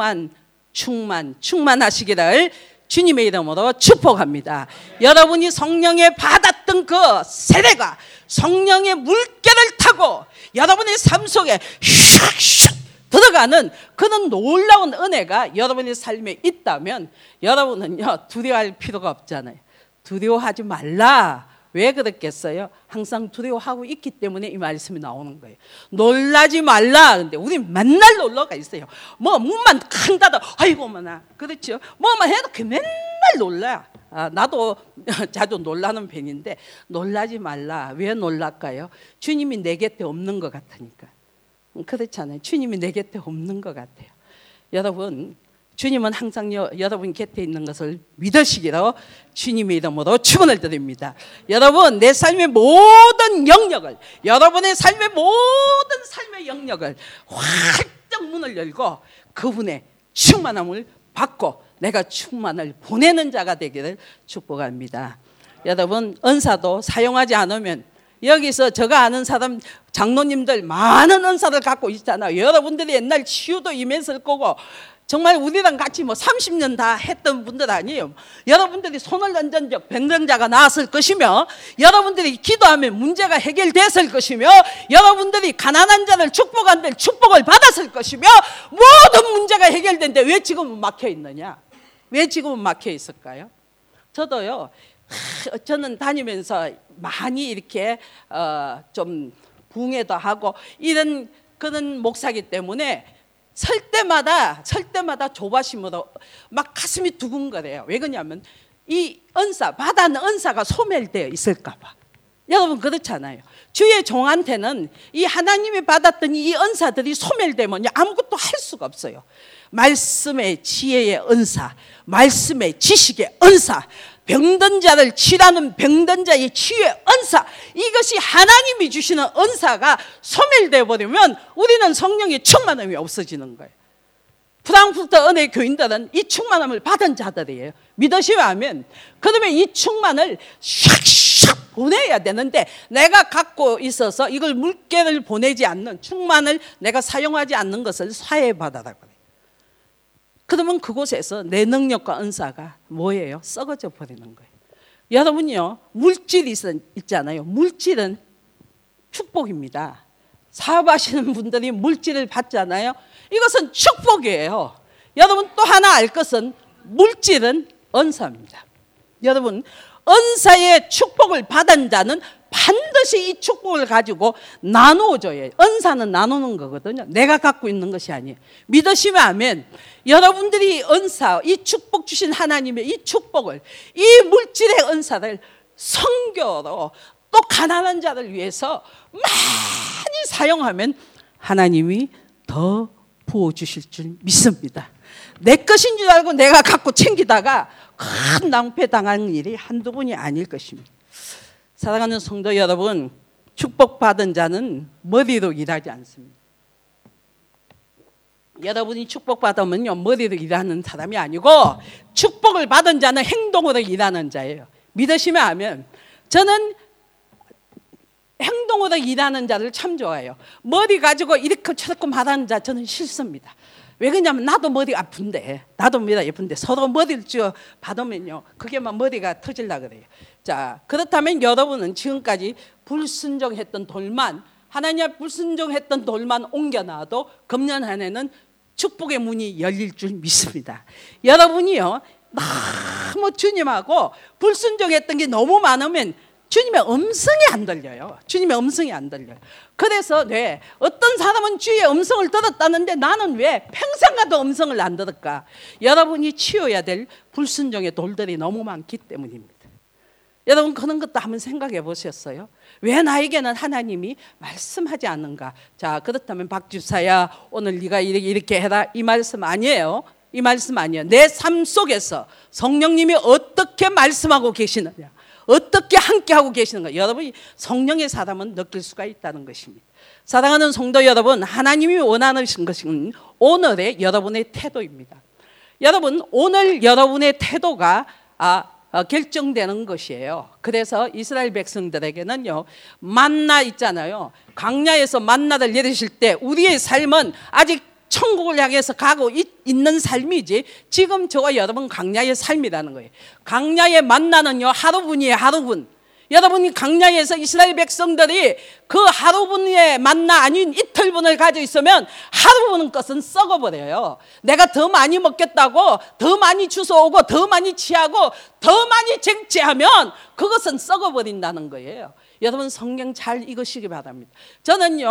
충만하시기를 주님의 이름으로 축복합니다. 여러분이 성령에 받았던 그 세례가 성령의 물결을 타고 여러분의 삶 속에 슉슉 들어가는 그런 놀라운 은혜가 여러분의 삶에 있다면 여러분은요, 두려워할 필요가 없잖아요. 두려워하지 말라. 왜 그랬겠어요? 항상 두려워하고 있기 때문에 이 말씀이 나오는 거예요. 놀라지 말라. 근데 우리 맨날 놀러가 있어요. 문만 큰 닫아, 아이고 어머나, 그렇죠? 뭐만 해도 맨날 놀라. 나도 자주 놀라는 편인데 놀라지 말라. 왜 놀랄까요? 주님이 내 곁에 없는 것 같으니까. 그렇잖아요. 주님이 내 곁에 없는 것 같아요. 여러분, 주님은 항상 여러분 곁에 있는 것을 믿으시기로 주님의 이름으로 축원을 드립니다. 여러분, 내 삶의 모든 영역을, 여러분의 삶의 모든 삶의 영역을 활짝 문을 열고 그분의 충만함을 받고 내가 충만을 보내는 자가 되기를 축복합니다. 여러분, 은사도 사용하지 않으면, 여기서 제가 아는 사람 장로님들 많은 은사를 갖고 있잖아요. 여러분들이 옛날 치유도 임했을 거고 정말 우리랑 같이 30년 다 했던 분들 아니에요. 여러분들이 손을 얹은 적 병정자가 나았을 것이며, 여러분들이 기도하면 문제가 해결됐을 것이며, 여러분들이 가난한 자를 축복한 데 축복을 받았을 것이며, 모든 문제가 해결된데 왜 지금은 막혀 있느냐? 왜 지금은 막혀 있을까요? 저도요, 저는 다니면서 많이 이렇게 좀 붕해도 하고 이런 그런 목사기 때문에 설 때마다 조바심으로 막 가슴이 두근거려요. 왜 그러냐면 이 은사, 받은 은사가 소멸되어 있을까 봐. 여러분 그렇잖아요. 주의 종한테는 이 하나님이 받았던 이 은사들이 소멸되면 아무것도 할 수가 없어요. 말씀의 지혜의 은사, 말씀의 지식의 은사, 병든 자를 치라는 병든 자의 치유의 은사, 이것이 하나님이 주시는 은사가 소멸되어 버리면 우리는 성령의 충만함이 없어지는 거예요. 프랑크푸르트 은혜 교인들은 이 충만함을 받은 자들이에요. 믿으시면 하면, 그러면 이 충만을 샥샥 보내야 되는데 내가 갖고 있어서 이걸 물결을 보내지 않는, 충만을 내가 사용하지 않는 것을 사해받아라고 그래요. 그러면 그곳에서 내 능력과 은사가 뭐예요? 썩어져 버리는 거예요. 여러분요, 물질이 있잖아요. 물질은 축복입니다. 사업하시는 분들이 물질을 받잖아요. 이것은 축복이에요. 여러분 또 하나 알 것은 물질은 은사입니다. 여러분, 은사의 축복을 받은 자는 반드시 이 축복을 가지고 나누어줘야, 은사는 나누는 거거든요. 내가 갖고 있는 것이 아니에요. 믿으시면 아멘. 여러분들이 은사, 이 축복 주신 하나님의 이 축복을, 이 물질의 은사를 선교로 또 가난한 자를 위해서 많이 사용하면 하나님이 더 부어주실 줄 믿습니다. 내 것인 줄 알고 내가 갖고 챙기다가 큰 낭패당하는 일이 한두 번이 아닐 것입니다. 사랑하는 성도 여러분, 축복받은 자는 머리로 일하지 않습니다. 여러분이 축복받으면요, 머리로 일하는 사람이 아니고 축복을 받은 자는 행동으로 일하는 자예요. 믿으시면 하면, 저는 행동으로 일하는 자를 참 좋아해요. 머리 가지고 이렇게 저렇게 말하는 자 저는 싫습니다. 왜 그러냐면 나도 머리가 아픈데, 나도 머리가 예쁜데 서로 머리를 쥐어 받으면요, 그게 막 머리가 터질라 그래요. 자, 그렇다면 여러분은 지금까지 불순종했던 돌만, 하나님 앞에 불순종했던 돌만 옮겨놔도 금년 한 해는 축복의 문이 열릴 줄 믿습니다. 여러분이요, 너무 주님하고 불순종했던 게 너무 많으면 주님의 음성이 안 들려요. 주님의 음성이 안 들려요. 그래서 왜 어떤 사람은 주의 음성을 들었다는데 나는 왜 평생 가도 음성을 안 들을까? 여러분이 치워야 될 불순종의 돌들이 너무 많기 때문입니다. 여러분 그런 것도 한번 생각해 보셨어요? 왜 나에게는 하나님이 말씀하지 않는가? 자, 그렇다면 박주사야, 오늘 네가 이렇게 해라, 이 말씀 아니에요. 이 말씀 아니에요. 내 삶 속에서 성령님이 어떻게 말씀하고 계시느냐, 어떻게 함께하고 계시는가. 여러분이 성령의 사람은 느낄 수가 있다는 것입니다. 사랑하는 성도 여러분, 하나님이 원하는 것은 오늘의 여러분의 태도입니다. 여러분, 오늘 여러분의 태도가 결정되는 것이에요. 그래서 이스라엘 백성들에게는요, 만나 있잖아요. 광야에서 만나를 내리실 때 우리의 삶은 아직 천국을 향해서 가고 있는 삶이지, 지금 저와 여러분 광야의 삶이라는 거예요. 광야의 만나는요, 하루분이에요. 하루분. 여러분이 광야에서 이스라엘 백성들이 그 하루분의 만나 아닌 이틀분을 가지고 있으면 하루분 것은 썩어버려요. 내가 더 많이 먹겠다고 더 많이 주워오고 더 많이 취하고 더 많이 쟁취하면 그것은 썩어버린다는 거예요. 여러분, 성경 잘 읽으시기 바랍니다. 저는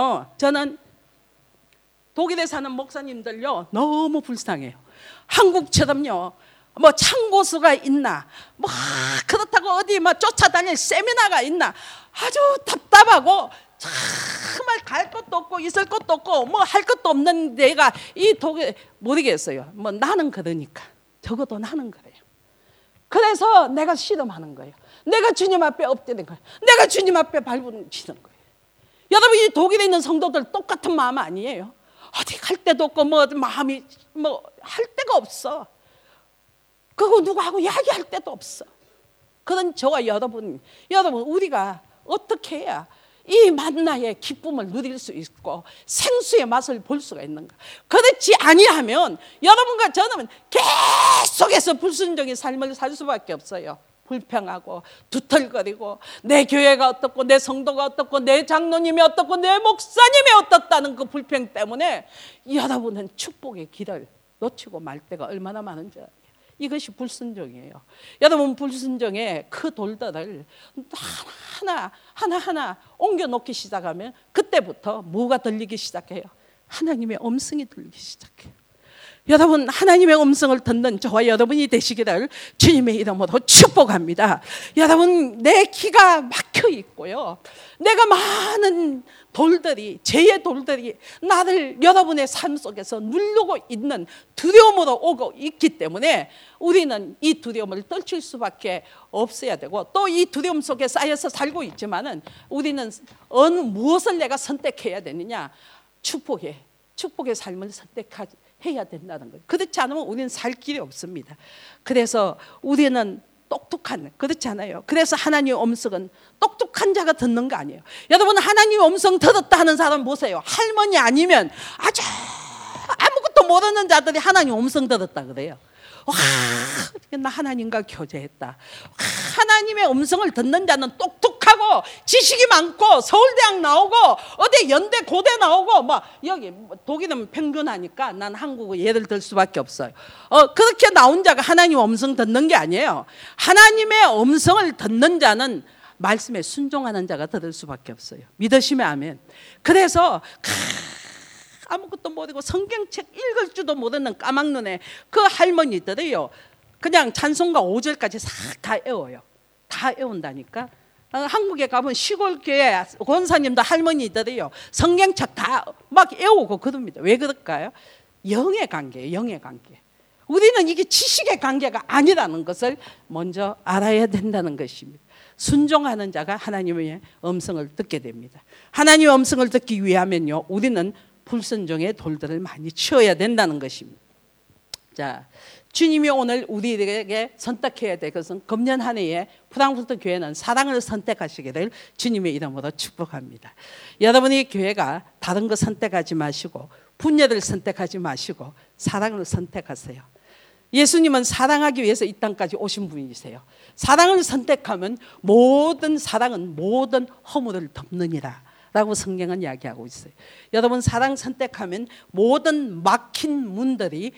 독일에 사는 목사님들요, 너무 불쌍해요. 한국처럼요, 뭐 창고수가 있나, 뭐 그렇다고 어디 뭐 쫓아다닐 세미나가 있나, 아주 답답하고 정말 갈 것도 없고 있을 것도 없고 뭐 할 것도 없는 데가 이 독일, 모르겠어요. 뭐 나는 그러니까, 적어도 나는 그래요. 그래서 내가 씨름하는 거예요. 내가 주님 앞에 엎드리는 거예요. 내가 주님 앞에 발부치는 거예요. 여러분, 이 독일에 있는 성도들 똑같은 마음 아니에요? 어디 갈 데도 없고 뭐 마음이 뭐 할 데가 없어. 그거 누구하고 이야기할 데도 없어. 그런 저와 여러분, 우리가 어떻게 해야 이 만나의 기쁨을 누릴 수 있고 생수의 맛을 볼 수가 있는가? 그렇지 아니하면 여러분과 저는 계속해서 불순종의 삶을 살 수밖에 없어요. 불평하고 두털거리고 내 교회가 어떻고 내 성도가 어떻고 내 장로님이 어떻고 내 목사님이 어떻다는 그 불평 때문에 여러분은 축복의 길을 놓치고 말 때가 얼마나 많은지 알아요. 이것이 불순종이에요. 여러분, 불순종의 그 돌들을 하나하나 옮겨놓기 시작하면 그때부터 뭐가 들리기 시작해요? 하나님의 음성이 들리기 시작해요. 여러분, 하나님의 음성을 듣는 저와 여러분이 되시기를 주님의 이름으로 축복합니다. 여러분, 내 기가 막혀 있고요, 내가 많은 돌들이, 죄의 돌들이 나를 여러분의 삶 속에서 누르고 있는 두려움으로 오고 있기 때문에 우리는 이 두려움을 떨칠 수밖에 없어야 되고, 또 이 두려움 속에 쌓여서 살고 있지만은 우리는 무엇을 내가 선택해야 되느냐? 축복의 삶을 해야 된다는 거예요. 그렇지 않으면 우리는 살 길이 없습니다. 그래서 우리는 그렇지 않아요. 그래서 하나님의 음성은 똑똑한 자가 듣는 거 아니에요. 여러분, 하나님의 음성 들었다 하는 사람 보세요. 할머니 아니면 아주 아무것도 모르는 자들이 하나님의 음성 들었다 그래요. 와, 나 하나님과 교제했다. 하나님의 음성을 듣는 자는 똑똑하고 지식이 많고 서울대학 나오고 어디 연대 고대 나오고 막 여기 독일은 평균하니까 난 한국을 예를 들 수밖에 없어요. 그렇게 나온 자가 하나님의 음성 듣는 게 아니에요. 하나님의 음성을 듣는 자는 말씀에 순종하는 자가 들을 수밖에 없어요. 믿으시면 아멘. 그래서 아무것도 모르고 성경책 읽을 줄도 모르는 까막눈에 그 할머니들이요, 그냥 찬송가 5절까지 싹 다 외워요. 다 외운다니까. 한국에 가면 시골 교회 권사님도 할머니들이요, 성경책 다 막 외우고 그럽니다. 왜 그럴까요? 영의 관계예요. 영의 관계. 우리는 이게 지식의 관계가 아니라는 것을 먼저 알아야 된다는 것입니다. 순종하는 자가 하나님의 음성을 듣게 됩니다. 하나님의 음성을 듣기 위하면요, 우리는 불순종의 돌들을 많이 치워야 된다는 것입니다. 자, 주님이 오늘 우리에게 선택해야 될 것은 금년 한 해에 프랑크푸르트 교회는 사랑을 선택하시기를 주님의 이름으로 축복합니다. 여러분의 교회가 다른 거 선택하지 마시고 분야를 선택하지 마시고 사랑을 선택하세요. 예수님은 사랑하기 위해서 이 땅까지 오신 분이세요. 사랑을 선택하면 모든 사랑은 모든 허물을 덮느니라 라고 성경은 이야기하고 있어요. 여러분, 사랑 선택하면 모든 막힌 문들이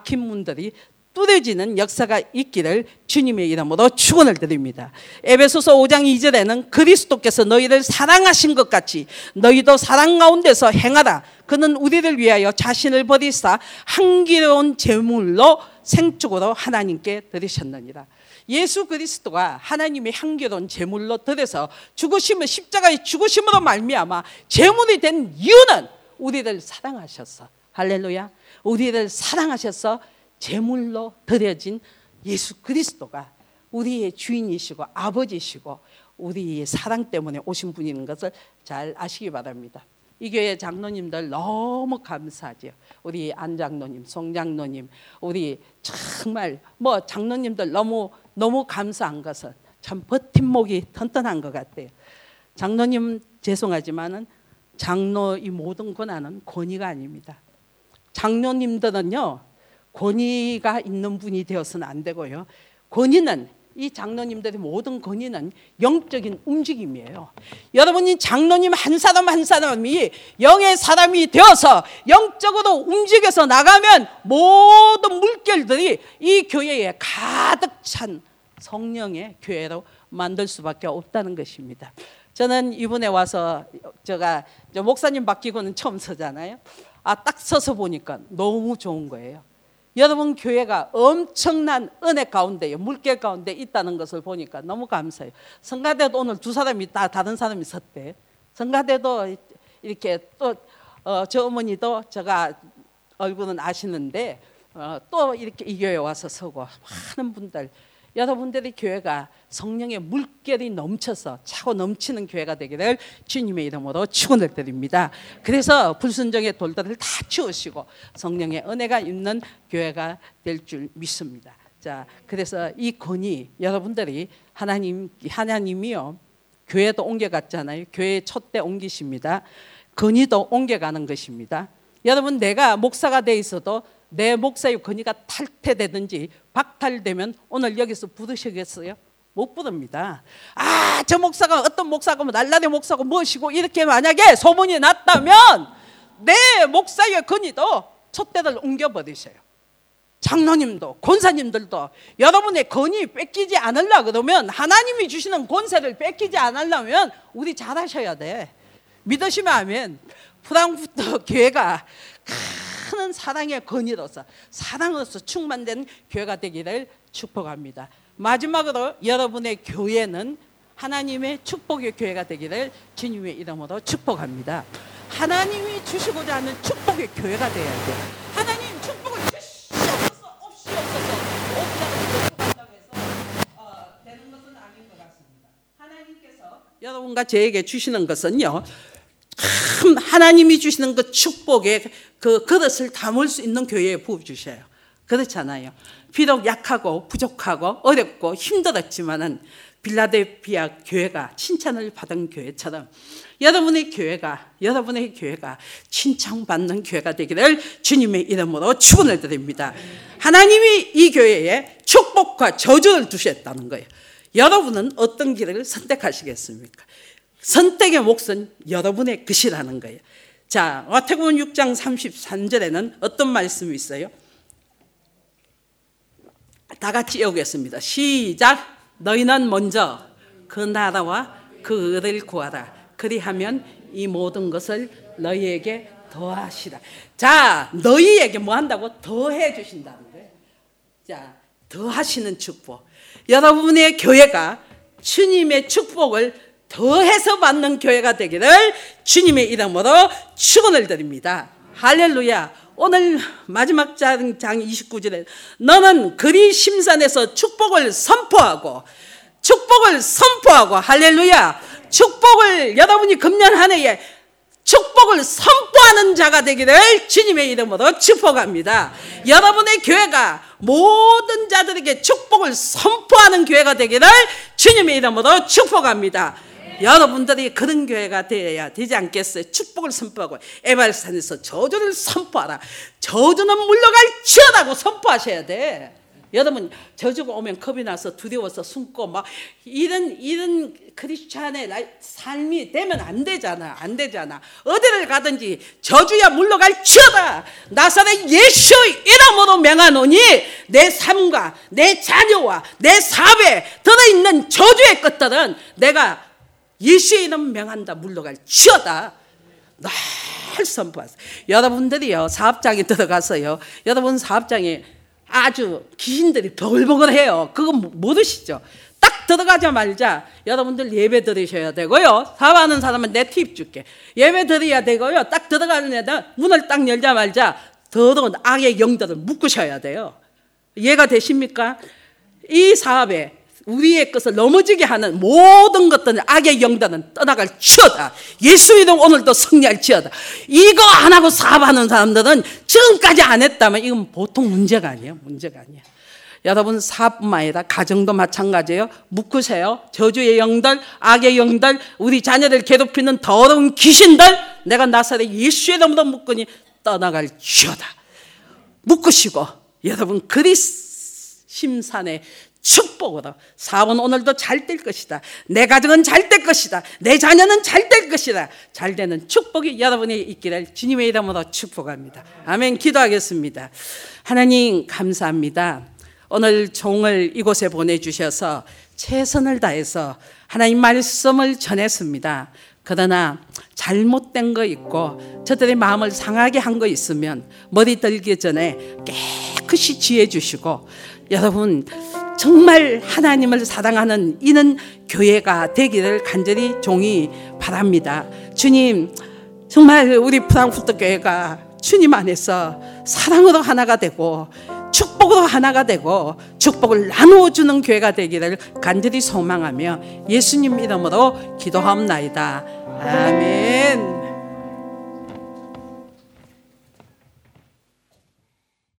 뚫어지는 역사가 있기를 주님의 이름으로 축원을 드립니다. 에베소서 5장 2절에는 그리스도께서 너희를 사랑하신 것 같이 너희도 사랑 가운데서 행하라. 그는 우리를 위하여 자신을 버리사 향기로운 제물로 생축으로 하나님께 드리셨느니라. 예수 그리스도가 하나님의 향기로운 제물로 드려서 십자가의 죽으심으로 말미암아 제물이 된 이유는 우리를 사랑하셔서, 할렐루야, 우리를 사랑하셔서 제물로 드려진 예수 그리스도가 우리의 주인이시고 아버지시고 우리의 사랑 때문에 오신 분인 것을 잘 아시기 바랍니다. 이 교회 장로님들 너무 감사하죠. 우리 안 장로님, 송 장로님, 우리 정말 장로님들 너무 감사한 것은 참 버팀목이 튼튼한 것 같아요. 장로님 죄송하지만은 장로 이 모든 권한은 권위가 아닙니다. 장로님들은요 권위가 있는 분이 되어서는 안 되고요. 권위는 이 장로님들의 모든 권위는 영적인 움직임이에요. 여러분이 장로님 한 사람 한 사람이 영의 사람이 되어서 영적으로 움직여서 나가면 모든 물결들이 이 교회에 가득 찬 성령의 교회로 만들 수밖에 없다는 것입니다. 저는 이번에 와서 제가 목사님 바뀌고는 처음 서잖아요. 딱 서서 보니까 너무 좋은 거예요. 여러분 교회가 엄청난 은혜 가운데 물결 가운데 있다는 것을 보니까 너무 감사해요. 성가대도 오늘 두 사람이 다 다른 사람이 섰대. 성가대도 이렇게 또 저 어머니도 제가 얼굴은 아시는데 또 이렇게 이 교회에 와서 서고 많은 분들 여러분들의 교회가 성령의 물결이 넘쳐서 차고 넘치는 교회가 되기를 주님의 이름으로 축원을 드립니다. 그래서 불순종의 돌들을 다 치우시고 성령의 은혜가 있는 교회가 될 줄 믿습니다. 자, 그래서 이 권위 여러분들이 하나님이요 교회도 옮겨갔잖아요. 교회 촛대 옮기십니다. 권위도 옮겨가는 것입니다. 여러분 내가 목사가 돼 있어도 내 목사의 권위가 탈퇴되든지 박탈되면 오늘 여기서 부르시겠어요? 못 부릅니다. 저 목사가 어떤 목사고 날라리 목사고 무엇이고 이렇게 만약에 소문이 났다면 내 목사의 권위도 촛대를 옮겨버리세요. 장로님도 권사님들도 여러분의 권위 뺏기지 않으려고 그러면 하나님이 주시는 권세를 뺏기지 않으려면 우리 잘하셔야 돼. 믿으시면 아멘. 프랑크푸르트 교회가 큰 사랑의 권위로서 사랑으로서 충만된 교회가 되기를 축복합니다. 마지막으로 여러분의 교회는 하나님의 축복의 교회가 되기를 주님의 이름으로 축복합니다. 하나님이 주시고자 하는 축복의 교회가 되어야 돼요. 하나님 축복을 주시옵소서 없이옵소서 없다고 해서 되는 것은 아닌 것 같습니다. 하나님께서 여러분과 저에게 주시는 것은요 참 하나님이 주시는 그 축복의 그 그릇을 담을 수 있는 교회에 부어주셔요. 그렇잖아요. 비록 약하고 부족하고 어렵고 힘들었지만은 빌라델피아 교회가 칭찬을 받은 교회처럼 여러분의 교회가 칭찬받는 교회가 되기를 주님의 이름으로 축원을 드립니다. 하나님이 이 교회에 축복과 저주를 두셨다는 거예요. 여러분은 어떤 길을 선택하시겠습니까? 선택의 몫은 여러분의 것이라는 거예요. 자, 마태복음 6장 33절에는 어떤 말씀이 있어요? 다 같이 읽겠습니다. 시작. 너희는 먼저 그 나라와 그 의를 구하라. 그리하면 이 모든 것을 너희에게 더하시라. 자, 너희에게 뭐 한다고? 더해 주신다는 거예요. 자, 더하시는 축복. 여러분의 교회가 주님의 축복을 더해서 받는 교회가 되기를 주님의 이름으로 축원을 드립니다. 할렐루야. 오늘 마지막 장 29절에 너는 그리 심산에서 축복을 선포하고 할렐루야. 축복을 여러분이 금년 한 해에 축복을 선포하는 자가 되기를 주님의 이름으로 축복합니다. 여러분의 교회가 모든 자들에게 축복을 선포하는 교회가 되기를 주님의 이름으로 축복합니다. 여러분들이 그런 교회가 되어야 되지 않겠어요? 축복을 선포하고 에발산에서 저주를 선포하라. 저주는 물러갈지어다고 선포하셔야 돼. 여러분 저주가 오면 겁이 나서 두려워서 숨고 막 이런 크리스찬의 삶이 되면 안 되잖아. 어디를 가든지 저주야 물러갈지어다. 나사렛 예수 이름으로 명하노니 내 삶과 내 자녀와 내 사업에 들어있는 저주의 것들은 내가 예수의 이름 명한다. 물러갈지어다. 늘 선포하세요. 여러분들이요 사업장에 들어가서요 여러분 사업장에 아주 귀신들이 버글버글해요. 그거 모르시죠? 딱 들어가자마자 여러분들 예배 드리셔야 되고요. 사업하는 사람은 내 팁 줄게. 예배 드려야 되고요. 딱 들어가는 애들 문을 딱 열자마자 더러운 악의 영들을 묶으셔야 돼요. 이해가 되십니까? 이 사업에 우리의 것을 넘어지게 하는 모든 것들은 악의 영들은 떠나갈 지어다. 예수 이름 오늘도 승리할 지어다. 이거 안 하고 사업하는 사람들은 지금까지 안 했다면 이건 보통 문제가 아니에요. 문제가 아니에요. 여러분 사업뿐만 아니라 가정도 마찬가지예요. 묶으세요. 저주의 영들, 악의 영들, 우리 자녀들 괴롭히는 더러운 귀신들, 내가 나사렛 예수의 이름으로 묶으니 떠나갈 지어다. 묶으시고 여러분 그리심산의 축복으로 사업은 오늘도 잘 될 것이다. 내 가정은 잘 될 것이다. 내 자녀는 잘 될 것이다. 잘 되는 축복이 여러분이 있기를 주님의 이름으로 축복합니다. 아멘. 기도하겠습니다. 하나님 감사합니다. 오늘 종을 이곳에 보내주셔서 최선을 다해서 하나님 말씀을 전했습니다. 그러나 잘못된 거 있고 저들의 마음을 상하게 한 거 있으면 머리 들기 전에 깨끗이 지혜 주시고 여러분 정말 하나님을 사랑하는 이는 교회가 되기를 간절히 종이 바랍니다. 주님 정말 우리 프랑크푸르트 교회가 주님 안에서 사랑으로 하나가 되고 축복으로 하나가 되고 축복을 나누어 주는 교회가 되기를 간절히 소망하며 예수님 이름으로 기도하옵나이다. 아멘.